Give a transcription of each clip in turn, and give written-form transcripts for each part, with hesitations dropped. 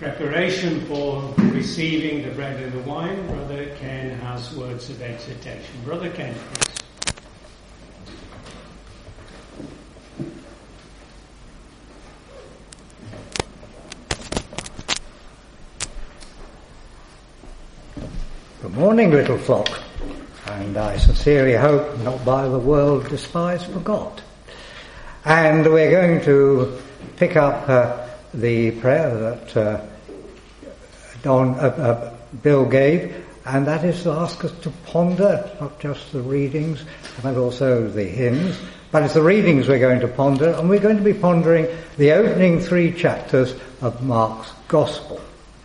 preparation for receiving the bread and the wine, Brother Ken has words of exhortation. Brother Ken, please. Good morning, little flock, and I sincerely hope not by the world despised forgot. And we're going to pick up the prayer that Bill gave, and that is to ask us to ponder not just the readings but also the hymns, but it's the readings we're going to ponder, and we're going to be pondering the opening 3 chapters of Mark's Gospel.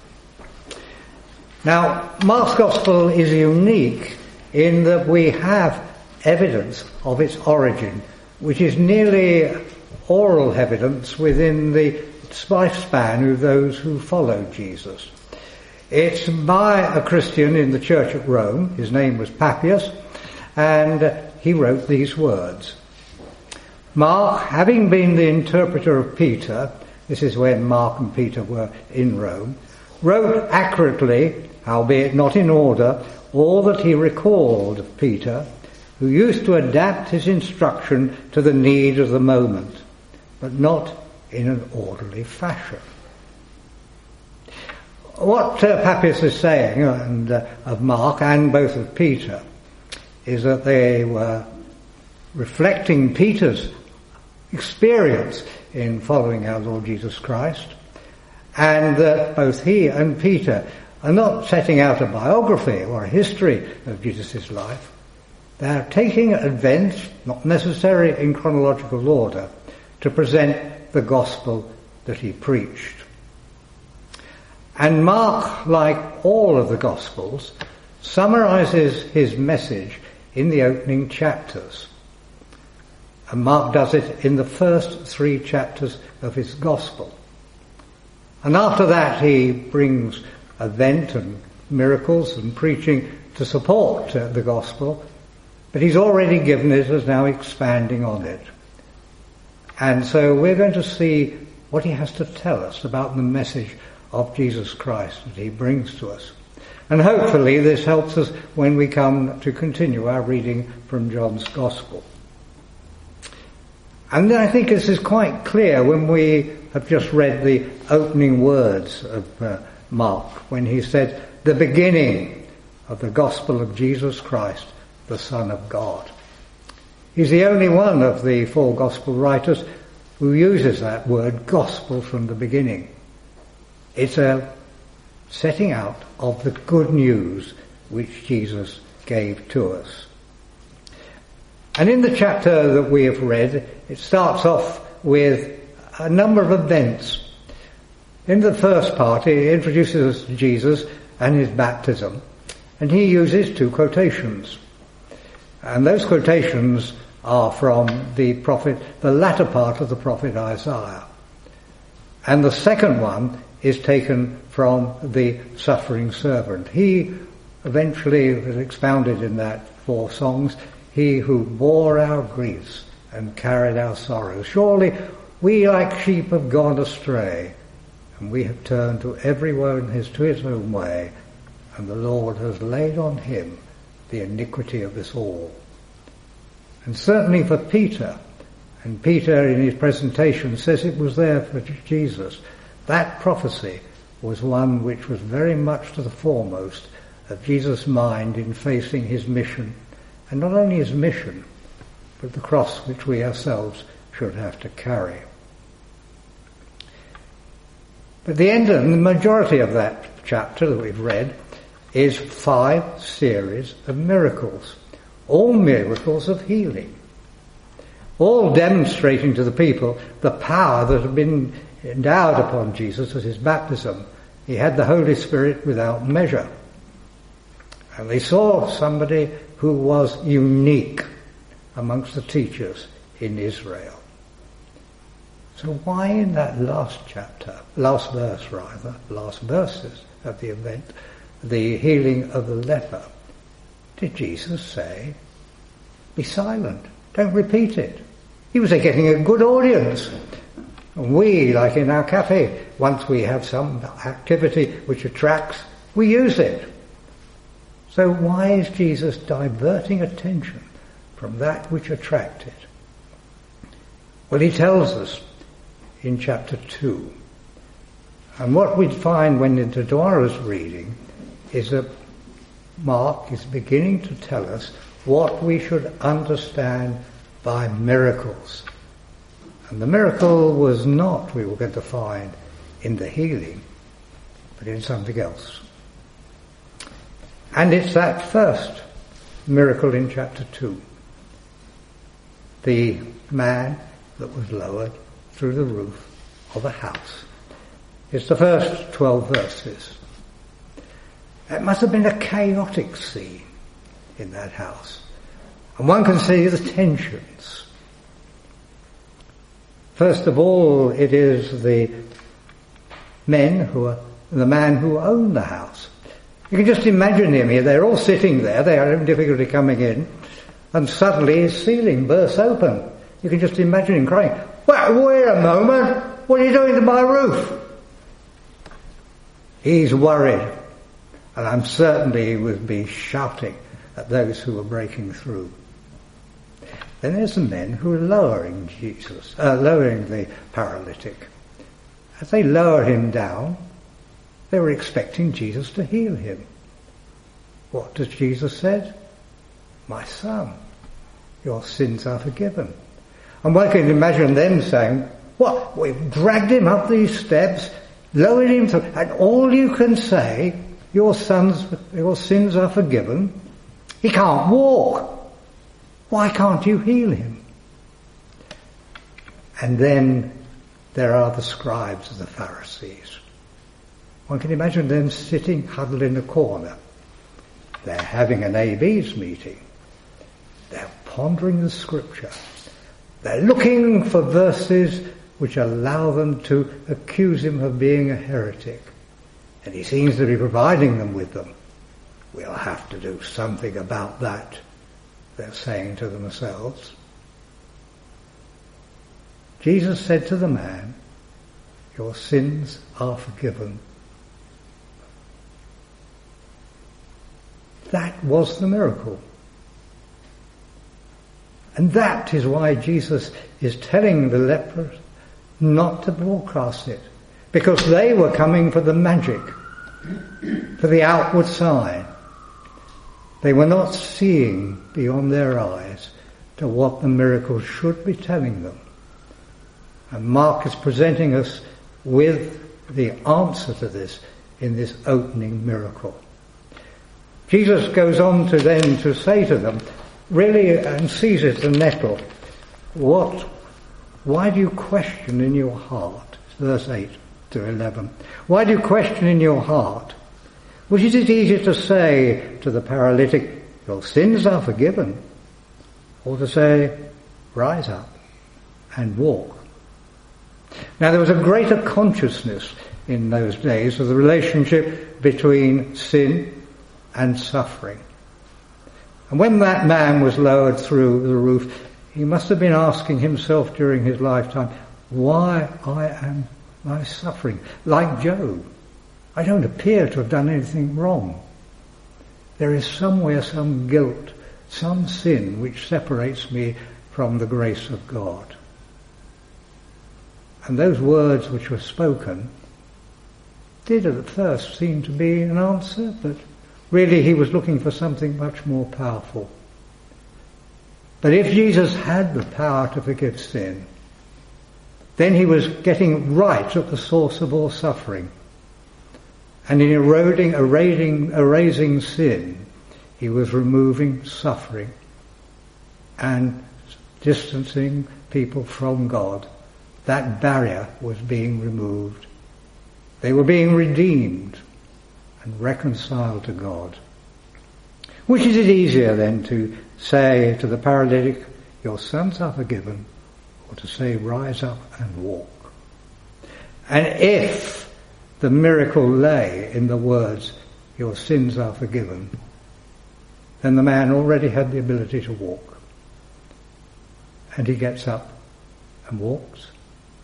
Now, Mark's Gospel is unique in that we have evidence of its origin, which is nearly oral evidence within the lifespan of those who followed Jesus. It's by a Christian in the church at Rome. His name was Papias, and he wrote these words. Mark, having been the interpreter of Peter, this is when Mark and Peter were in Rome, wrote accurately, albeit not in order, all that he recalled of Peter, who used to adapt his instruction to the need of the moment, but not in an orderly fashion. What Papias is saying of Mark and both of Peter is that they were reflecting Peter's experience in following our Lord Jesus Christ, and that both he and Peter are not setting out a biography or a history of Jesus' life. They are taking events, not necessarily in chronological order, to present the gospel that he preached. And Mark, like all of the Gospels, summarizes his message in the opening chapters. And Mark does it in the first 3 chapters of his Gospel. And after that he brings event and miracles and preaching to support the Gospel, but he's already given it as now expanding on it. And so we're going to see what he has to tell us about the message of Jesus Christ that he brings to us. And hopefully this helps us when we come to continue our reading from John's Gospel. And I think this is quite clear when we have just read the opening words of Mark, when he said, the beginning of the Gospel of Jesus Christ, the Son of God. He's the only one of the 4 Gospel writers who uses that word gospel from the beginning. It's a setting out of the good news which Jesus gave to us. And in the chapter that we have read, it starts off with a number of events. In the first part, it introduces Jesus and his baptism, and he uses 2 quotations. And those quotations are from the latter part of the prophet Isaiah. And the second one is taken from the suffering servant. He eventually was expounded in that 4 songs, he who bore our griefs and carried our sorrows. Surely we like sheep have gone astray, and we have turned to every one to his own way, and the Lord has laid on him the iniquity of us all. And certainly for Peter, and Peter in his presentation says it was there for Jesus, that prophecy was one which was very much to the foremost of Jesus' mind in facing his mission, and not only his mission, but the cross which we ourselves should have to carry. But the end and the majority of that chapter that we've read is 5 series of miracles, all miracles of healing, all demonstrating to the people the power that had been endowed upon Jesus at his baptism. He had the Holy Spirit without measure. And they saw somebody who was unique amongst the teachers in Israel. So why in that last verses of the event, the healing of the leper, did Jesus say, be silent, don't repeat it? He was getting a good audience. And we, like in our cafe, once we have some activity which attracts, we use it. So why is Jesus diverting attention from that which attracted? Well, he tells us in chapter 2. And what we find when into Dora's reading is that Mark is beginning to tell us what we should understand by miracles. And the miracle was not, we were going to find, in the healing, but in something else. And it's that first miracle in chapter 2. The man that was lowered through the roof of a house. It's the first 12 verses. It must have been a chaotic scene in that house. And one can see the tensions. First of all, it is the man who owned the house. You can just imagine him here. They're all sitting there. They are having difficulty coming in. And suddenly his ceiling bursts open. You can just imagine him crying, "Well, wait a moment. What are you doing to my roof?" He's worried. And I'm certain he would be shouting at those who were breaking through. Then there's the men who are lowering the paralytic. As they lower him down, they were expecting Jesus to heal him. What does Jesus say? "My son, your sins are forgiven." And one can imagine them saying, "What? We've dragged him up these steps, lowered him through, and all you can say, your sins are forgiven. He can't walk. Why can't you heal him?" And then there are the scribes and the Pharisees. One can imagine them sitting huddled in a corner. They're having an AB's meeting. They're pondering the scripture. They're looking for verses which allow them to accuse him of being a heretic. And he seems to be providing them with them. "We'll have to do something about that," they're saying to themselves. Jesus said to the man, "Your sins are forgiven." That was the miracle. And that is why Jesus is telling the lepers not to broadcast it. Because they were coming for the magic, for the outward sign. They were not seeing beyond their eyes to what the miracle should be telling them. And Mark is presenting us with the answer to this in this opening miracle. Jesus goes on to then to say to them, really, and seizes the nettle, why do you question in your heart? Verse 8 to 11. Why do you question in your heart? Which is it easier to say to the paralytic, "Your sins are forgiven," or to say, "Rise up and walk"? Now there was a greater consciousness in those days of the relationship between sin and suffering. And when that man was lowered through the roof, he must have been asking himself during his lifetime, why am I suffering? Like Job, I don't appear to have done anything wrong. There is somewhere some guilt, some sin which separates me from the grace of God. And those words which were spoken did at first seem to be an answer, but really he was looking for something much more powerful. But if Jesus had the power to forgive sin, then he was getting right at the source of all suffering. And in erasing sin, he was removing suffering and distancing people from God. That barrier was being removed. They were being redeemed and reconciled to God. Which is it easier then to say to the paralytic, "Your sins are forgiven," or to say, "Rise up and walk"? And if the miracle lay in the words, "Your sins are forgiven," then the man already had the ability to walk. And he gets up and walks,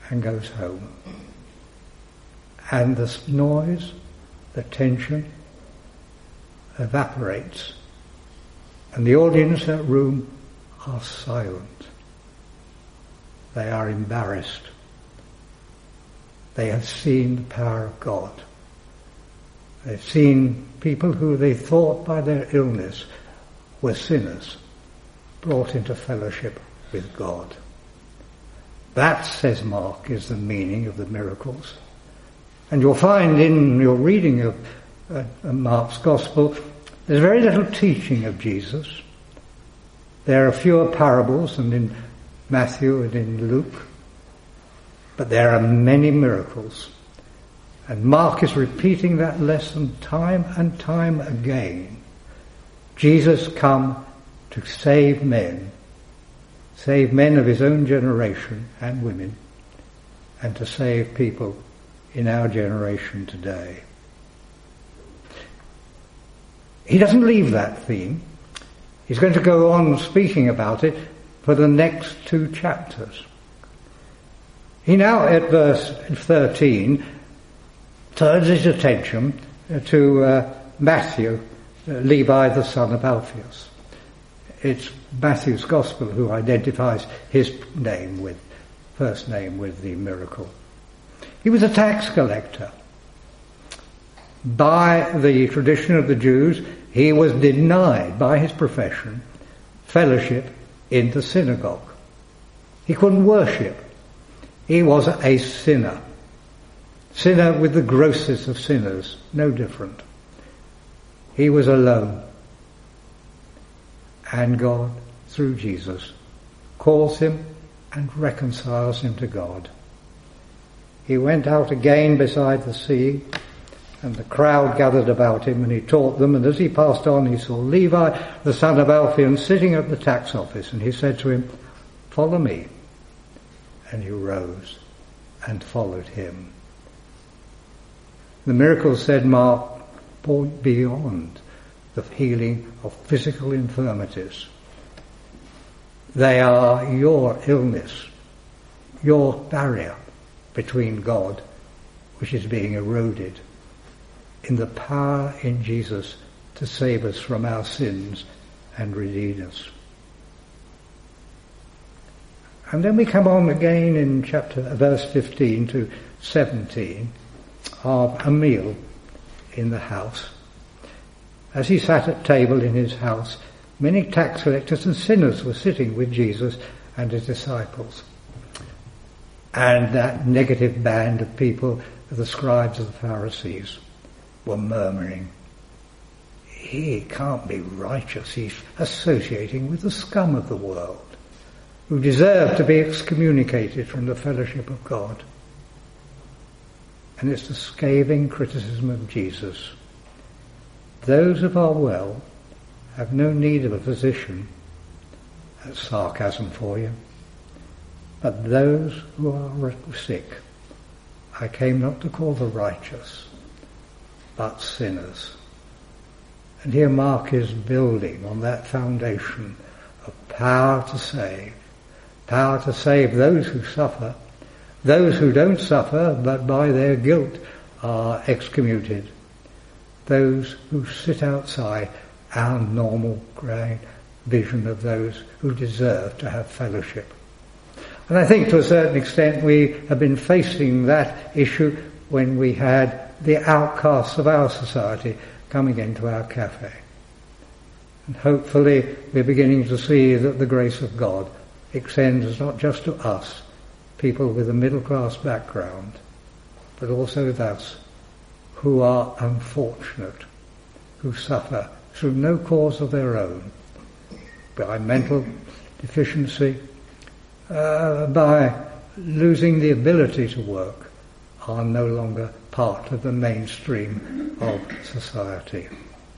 and goes home. And the noise, the tension evaporates, and the audience in that room are silent. They are embarrassed. They have seen the power of God. They've seen people who they thought by their illness were sinners brought into fellowship with God. That, says Mark, is the meaning of the miracles. And you'll find in your reading of Mark's Gospel, there's very little teaching of Jesus. There are fewer parables than in Matthew and in Luke, but there are many miracles. And Mark is repeating that lesson time and time again. Jesus come to save men of his own generation and women, and to save people in our generation today. He doesn't leave that theme. He's going to go on speaking about it for the next 2 chapters. He now, at verse 13, turns his attention to Matthew, Levi the son of Alphaeus. It's Matthew's Gospel who identifies his first name with the miracle. He was a tax collector. By the tradition of the Jews, he was denied by his profession fellowship in the synagogue. He couldn't worship. He was a sinner. Sinner with the grossest of sinners, no different. He was alone. And God, through Jesus, calls him and reconciles him to God. He went out again beside the sea, and the crowd gathered about him, and he taught them, and as he passed on he saw Levi, the son of Alphaeus, sitting at the tax office, and he said to him, "Follow me." And he rose and followed him. The miracles, said Mark, point beyond the healing of physical infirmities. They are your illness, your barrier between God, which is being eroded, in the power in Jesus to save us from our sins and redeem us. And then we come on again in verse 15 to 17 of a meal in the house. As he sat at table in his house, many tax collectors and sinners were sitting with Jesus and his disciples. And that negative band of people, the scribes and the Pharisees, were murmuring, "He can't be righteous. He's associating with the scum of the world, who deserve to be excommunicated from the fellowship of God." And it's the scathing criticism of Jesus. Those who are well have no need of a physician. That's sarcasm for you. But those who are sick, I came not to call the righteous, but sinners. And here Mark is building on that foundation of power to save those who suffer, those who don't suffer but by their guilt are excommunicated, those who sit outside our normal grand vision of those who deserve to have fellowship. And I think to a certain extent we have been facing that issue when we had the outcasts of our society coming into our cafe. And hopefully we're beginning to see that the grace of God extends not just to us, people with a middle class background, but also those who are unfortunate, who suffer through no cause of their own, by mental deficiency, by losing the ability to work, are no longer part of the mainstream of society.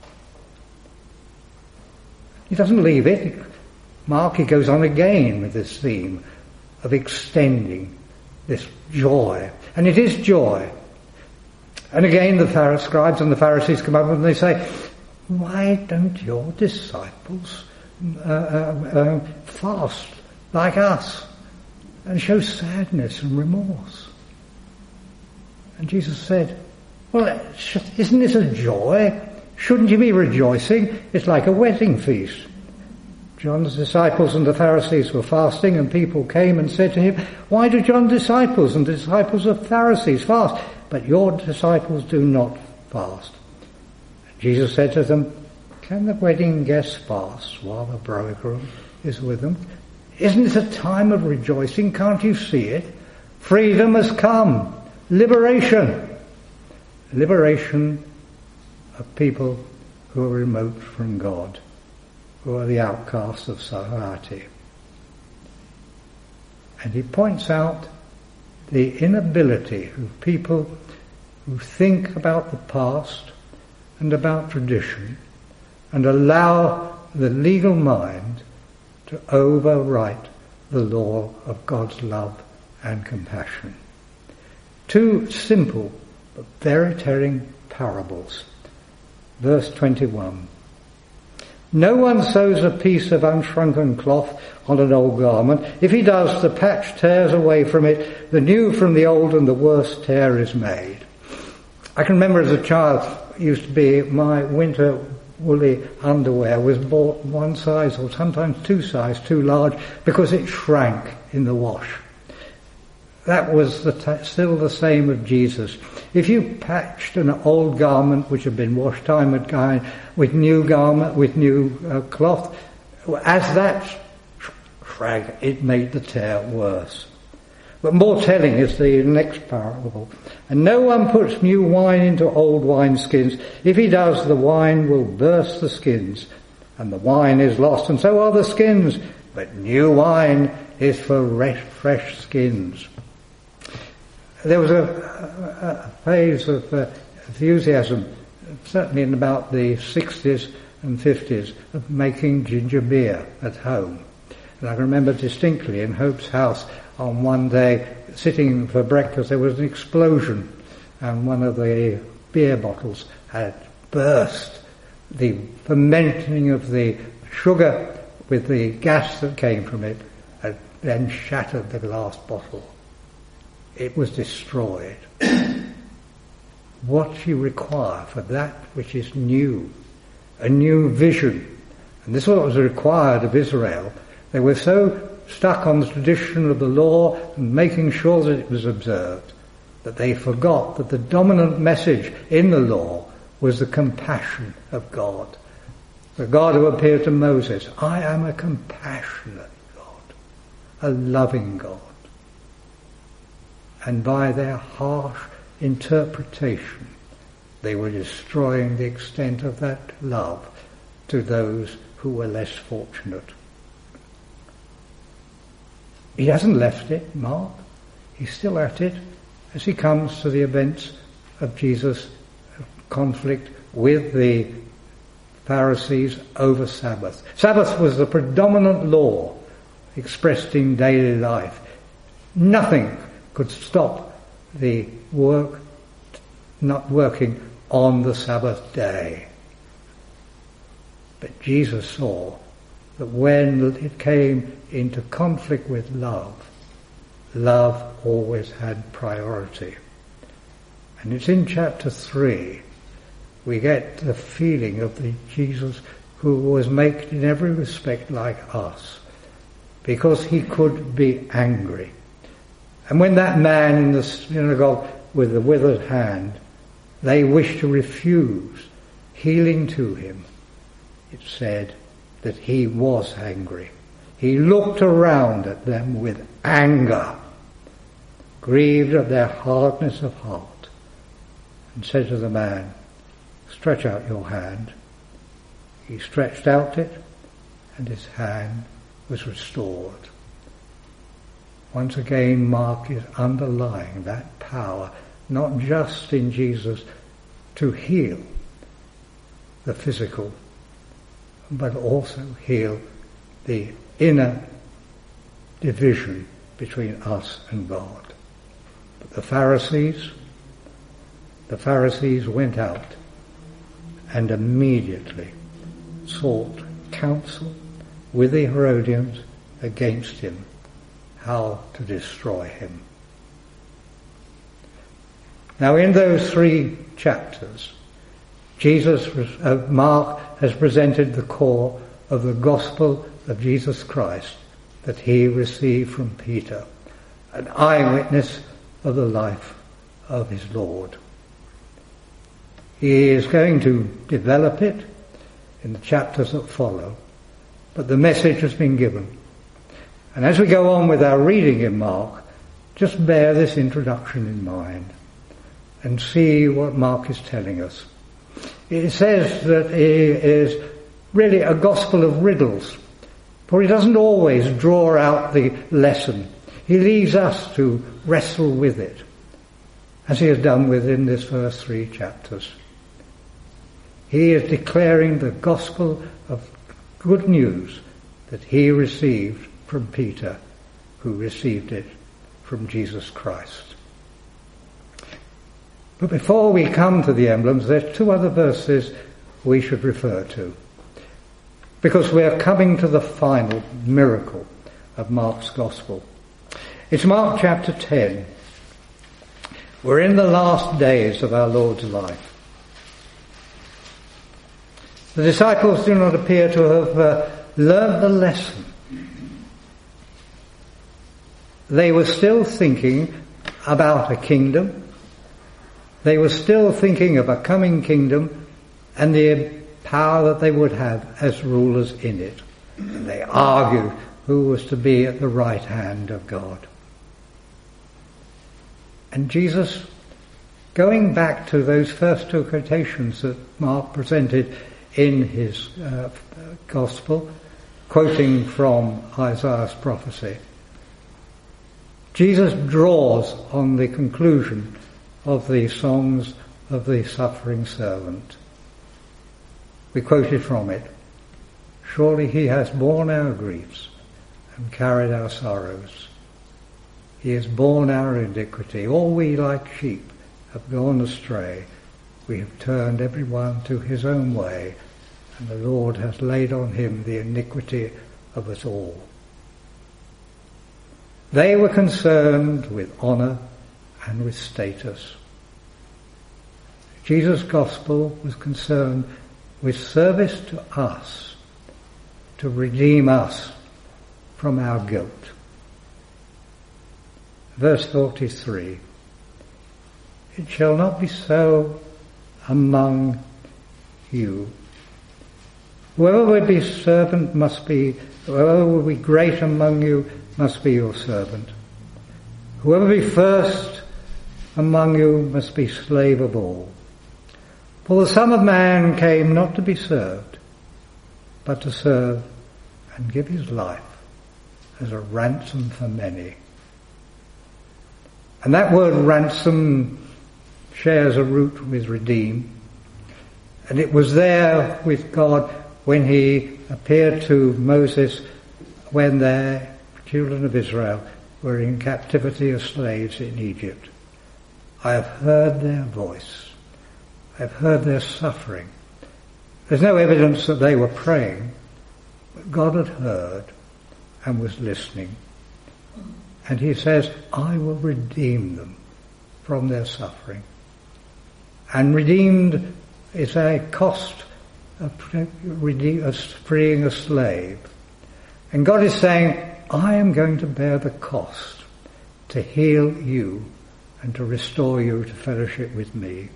He doesn't leave it. Mark, he goes on again with this theme of extending this joy. And it is joy. And again the scribes and the Pharisees come up and they say, "Why don't your disciples fast like us?" and show sadness and remorse. And Jesus said, well, isn't this a joy? Shouldn't you be rejoicing? It's like a wedding feast. John's disciples and the Pharisees were fasting, and people came and said to him, why do John's disciples and the disciples of Pharisees fast, but your disciples do not fast? And Jesus said to them, can the wedding guests fast while the bridegroom is with them? Isn't this a time of rejoicing? Can't you see it? Freedom has come. Liberation. Liberation of people who are remote from God, who are the outcasts of society. And he points out the inability of people who think about the past and about tradition and allow the legal mind to overwrite the law of God's love and compassion. Two simple but very telling parables. Verse 21. No one sews a piece of unshrunken cloth on an old garment. If he does, the patch tears away from it, the new from the old, and the worst tear is made. I can remember as a child, it used to be my winter woolly underwear was bought one size or sometimes two sizes too large because it shrank in the wash. That was still the same of Jesus. If you patched an old garment which had been washed time and again with new cloth, as that shrank, it made the tear worse. But more telling is the next parable. And no one puts new wine into old wineskins. If he does, the wine will burst the skins, and the wine is lost, and so are the skins. But new wine is for fresh skins. There was a phase of enthusiasm, certainly in about the 60s and 50s, of making ginger beer at home. And I remember distinctly in Hope's house on one day, sitting for breakfast, there was an explosion, and one of the beer bottles had burst. The fermenting of the sugar with the gas that came from it had then shattered the glass bottle. It was destroyed. What you require for that which is new, a new vision. And this is what was required of Israel. They were so stuck on the tradition of the law and making sure that it was observed that they forgot that the dominant message in the law was the compassion of God. The God who appeared to Moses, I am a compassionate God, a loving God. And by their harsh interpretation, they were destroying the extent of that love to those who were less fortunate. He hasn't left it, Mark. He's still at it as he comes to the events of Jesus' conflict with the Pharisees over Sabbath. Sabbath was the predominant law expressed in daily life. Nothing could stop the work not working on the Sabbath day. But Jesus saw that when it came into conflict with love, love always had priority. And it's in chapter 3 we get the feeling of the Jesus who was made in every respect like us, because he could be angry. And when that man in the synagogue with the withered hand, they wished to refuse healing to him, it said that he was angry. He looked around at them with anger, grieved at their hardness of heart, and said to the man, stretch out your hand. He stretched out it, and his hand was restored. Once again, Mark is underlying that power, not just in Jesus to heal the physical, but also heal the inner division between us and God. But the Pharisees went out and immediately sought counsel with the Herodians against him how to destroy him. Now in those 3 chapters, Mark has presented the core of the gospel of Jesus Christ that he received from Peter, an eyewitness of the life of his Lord. He is going to develop it in the chapters that follow, but the message has been given. And as we go on with our reading in Mark, just bear this introduction in mind and see what Mark is telling us. It says that it is really a gospel of riddles, for he doesn't always draw out the lesson. He leaves us to wrestle with it, as he has done within this first 3 chapters. He is declaring the gospel of good news that he received from Peter, who received it from Jesus Christ. But before we come to the emblems, there's 2 other verses we should refer to, because we are coming to the final miracle of Mark's gospel. It's Mark chapter 10. We're in the last days of our Lord's life. The disciples do not appear to have learned the lesson. They were still thinking about a kingdom. They were still thinking of a coming kingdom and the power that they would have as rulers in it. And they argued who was to be at the right hand of God. And Jesus, going back to those first 2 quotations that Mark presented in his gospel, quoting from Isaiah's prophecy, Jesus draws on the conclusion of the songs of the suffering servant. We quoted from it, "Surely he has borne our griefs and carried our sorrows. He has borne our iniquity. All we like sheep have gone astray. We have turned every one to his own way, and the Lord has laid on him the iniquity of us all." They were concerned with honour and with status. Jesus' gospel was concerned with service to us, to redeem us from our guilt. Verse 43, "It shall not be so among you. Whoever would be servant must be, whoever would be great among you must be your servant. Whoever be first among you must be slave of all. For the Son of Man came not to be served, but to serve and give his life as a ransom for many." And that word ransom shares a root with redeem. And it was there with God when he appeared to Moses when the children of Israel were in captivity as slaves in Egypt. "I have heard their voice. I have heard their suffering." There's no evidence that they were praying, but God had heard and was listening. And he says, "I will redeem them from their suffering." And redeemed is a cost of freeing a slave. And God is saying, "I am going to bear the cost to heal you and to restore you to fellowship with me.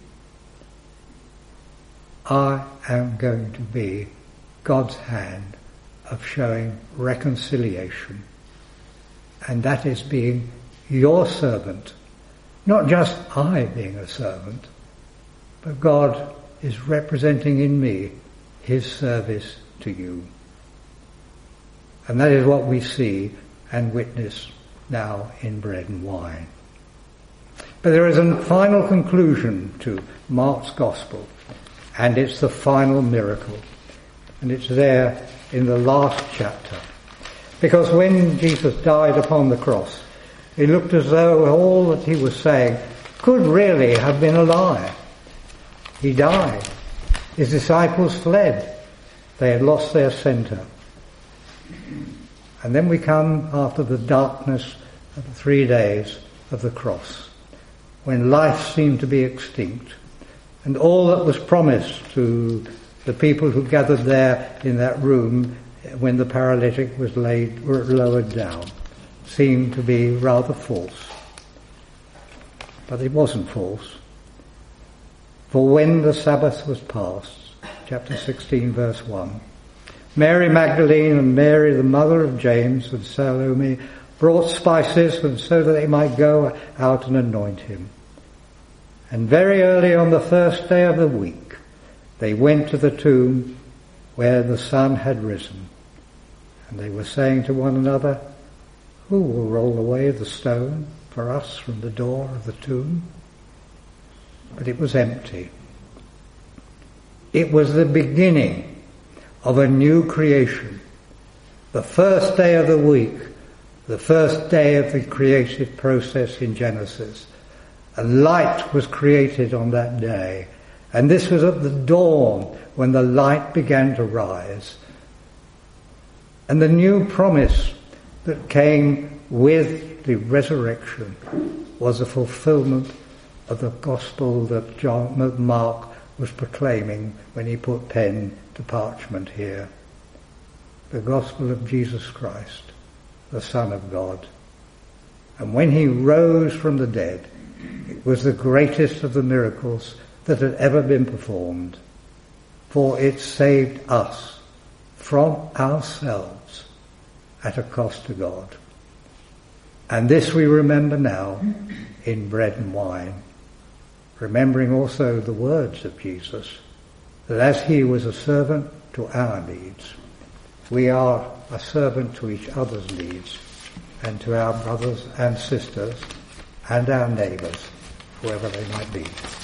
I am going to be God's hand of showing reconciliation. And that is being your servant. Not just I being a servant, but God is representing in me his service to you." And that is what we see and witness now in bread and wine. But there is a final conclusion to Mark's gospel, and it's the final miracle. And it's there in the last chapter. Because when Jesus died upon the cross, it looked as though all that he was saying could really have been a lie. He died. His disciples fled. They had lost their centre. And then we come after the darkness of the 3 days of the cross, when life seemed to be extinct, and all that was promised to the people who gathered there in that room when the paralytic was lowered down seemed to be rather false. But it wasn't false. For when the Sabbath was past, chapter 16 verse 1, Mary Magdalene and Mary the mother of James and Salome brought spices and so that they might go out and anoint him. And very early on the first day of the week, they went to the tomb where the sun had risen. And they were saying to one another, who will roll away the stone for us from the door of the tomb? But it was empty. It was the beginning of a new creation. The first day of the week, the first day of the creative process in Genesis. A light was created on that day. And this was at the dawn when the light began to rise. And the new promise that came with the resurrection was a fulfillment of the gospel that Mark was proclaiming when he put pen to parchment here. The gospel of Jesus Christ, the Son of God. And when he rose from the dead, it was the greatest of the miracles that had ever been performed, for it saved us from ourselves at a cost to God. And this we remember now in bread and wine, remembering also the words of Jesus, that as he was a servant to our needs, we are a servant to each other's needs and to our brothers and sisters and our neighbours, whoever they might be.